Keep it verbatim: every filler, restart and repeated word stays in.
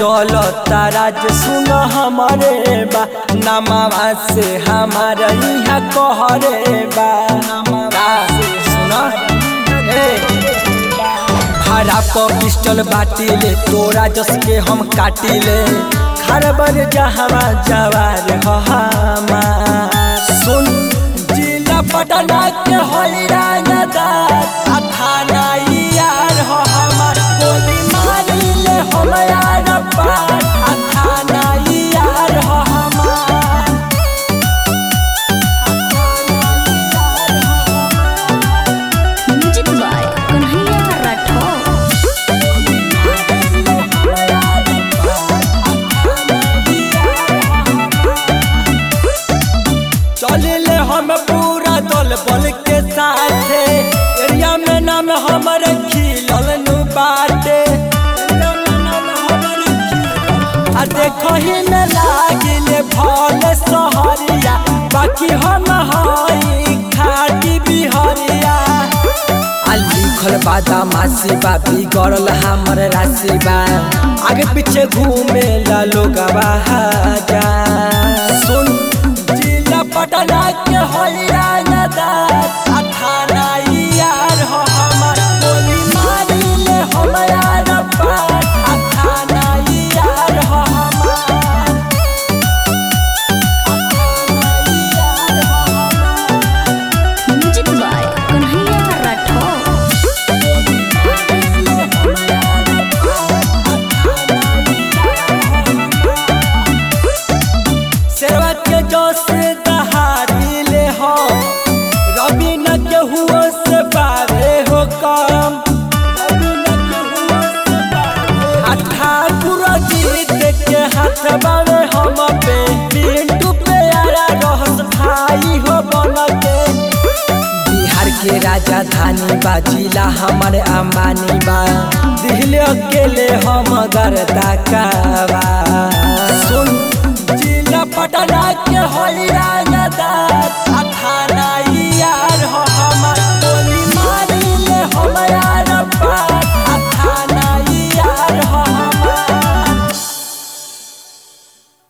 चलो ताराज सुन हमारे बा नमावा से हमारा यहाँ कहरे बा सुना भाड़ा पर पिस्टल बाटिले तोरा जस के हम काटिले खरबर जहवा जवार हमार सुन जिला पटना के होइरा नदा थाना यार हो हमार गोली मारिले हम यार पार थाना यार हो हमार म्यूजिक बाय कन्हैया राठौर। चलिले हम पूरा दल बल के साथे एरिया में नाम हमर खिलल नु बाटे आ देखो ही में लागिले भल सहरिया बाकी हम हई खाटी बिहरिया आ लिखल बादा मासी बा बिगड़ल हमर राशि बा आगे पीछे घूमे ला लोगवा जा सुन जिला पटना के होइरा नदा थाना यार हो हमार गोली मारिले हम यार पार थाना यार हो हमार म्यूजिक बाय कन्हैया राठौर। शेरवा के जोश दहाड़िले हो रवि न के हुओ से बारे हो कम ठाकुर जीत के हाथ बावे हम पे पिंटू पे आरा रहस भाई हो बन के बिहार के राजधानी बा जिला हमारे अंबानी बा दिल अकेले हम गर्दा का बा सुन जिला पटना के होइरा